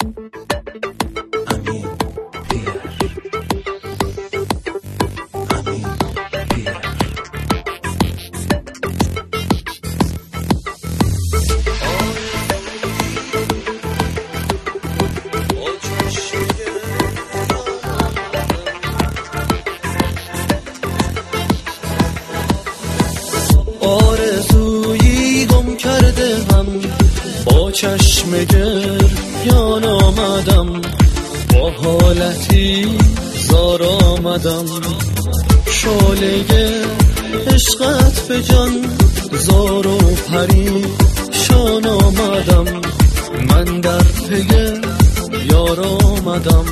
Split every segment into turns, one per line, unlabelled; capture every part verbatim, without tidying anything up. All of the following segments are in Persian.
آرزویی گم کرده هم با چشم گریان آمدم، با حالتی زار آمدم، شعله عشقت به جان زار و پریشان آمدم، من در پی یار آمدم.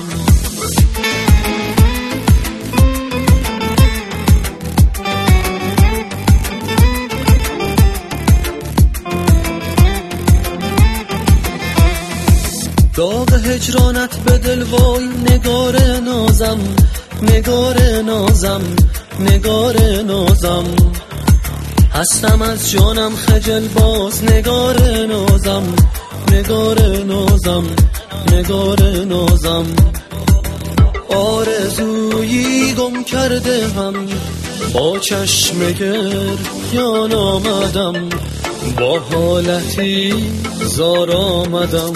داغ هجرانت به دل وای نگار نازم، نگار نازم، نگار نازم، هستم از جانم خجل باز نگار نازم، نگار نازم، نگار نازم. آرزویی گم کرده هم با چشم گریان آمدم، با حالتی زار آمدم،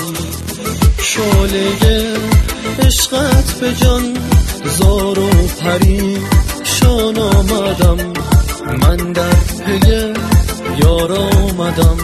شعله عشقت به جان زار و پریشان آمدم، من در پی یار آمدم.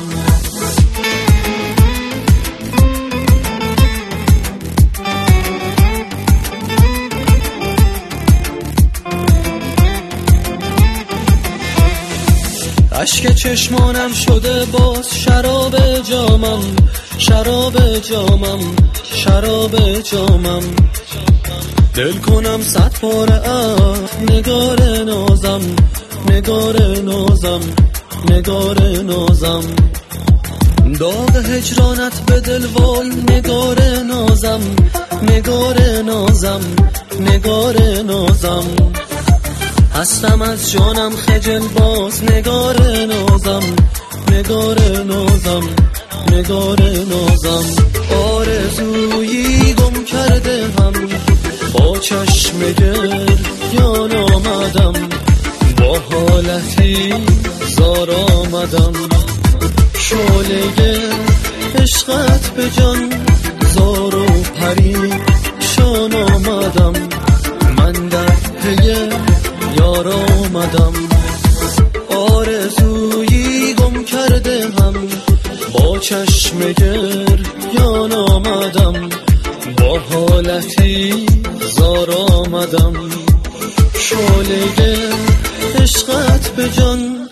اشک چشمانم شده باز شراب جامم، شراب جامم، شراب جامم، دل کنم صد پاره ات نگار نازم، نگار نازم، نگار نازم. داغ هجرانت به دل وای نگار نازم، نگار نازم، نگار نازم، هستم از جانم خجل باز نگار نازم، نگار نازم، نگار نازم. آرزویی گم کرده هم با چشم گریان آمدم، با حالتی زار آمدم، شعله عشقت به جان زار و پریشان آمدم، من در پی یار آمدم. آرزویی گم کرده هم با چشم گریان آمدم، با حالتی زار آمدم، شعله عشقت به جان